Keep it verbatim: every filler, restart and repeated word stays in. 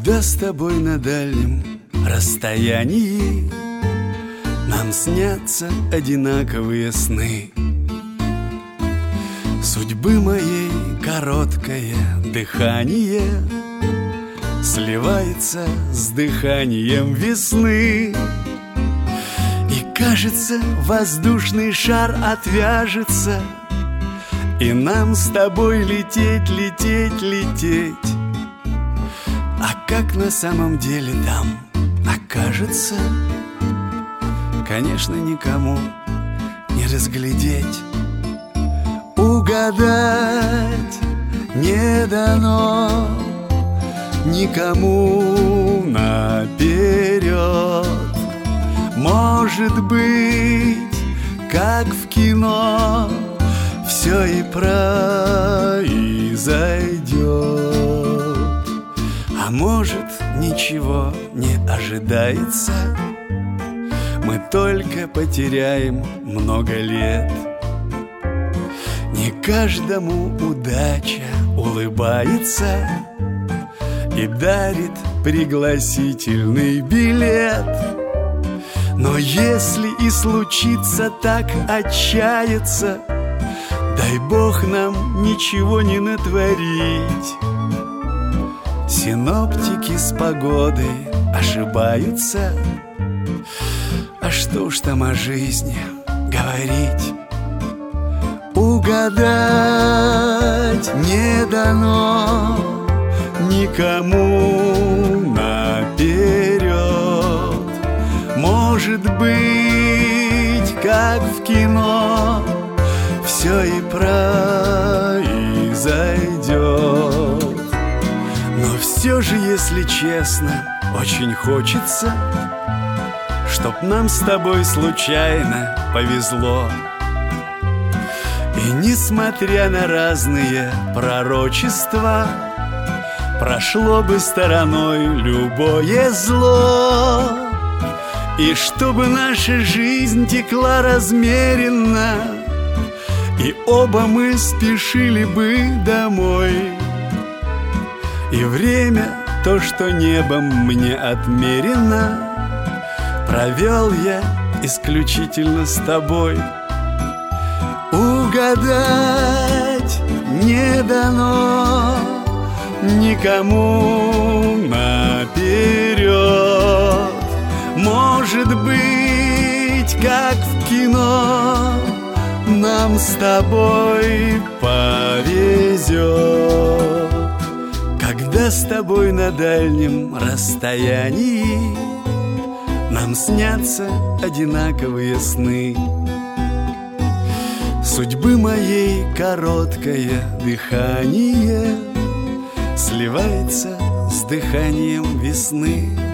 Когда с тобой на дальнем расстоянии нам снятся одинаковые сны, судьбы моей короткое дыхание сливается с дыханием весны. И кажется, воздушный шар отвяжется, и нам с тобой лететь, лететь, лететь. А как на самом деле там окажется, конечно, никому не разглядеть. Угадать не дано никому наперед. Может быть, как в кино, все и произойдет. А может, ничего не ожидается, мы только потеряем много лет. Не каждому удача улыбается и дарит пригласительный билет. Но если и случится так отчаяться, дай Бог нам ничего не натворить. Синоптики с погодой ошибаются, а что уж там о жизни говорить. Угадать не дано никому наперед. Может быть, как в кино, все и произойдет. Но все же, если честно, очень хочется, чтоб нам с тобой случайно повезло. И несмотря на разные пророчества, прошло бы стороной любое зло. И чтобы наша жизнь текла размеренно, и оба мы спешили бы домой. И время, то, что небом мне отмерено, провел я исключительно с тобой. Угадать не дано никому наперед. Может быть, как в кино, нам с тобой повезет. Когда с тобой на дальнем расстоянии нам снятся одинаковые сны, судьбы моей короткое дыхание сливается с дыханием весны.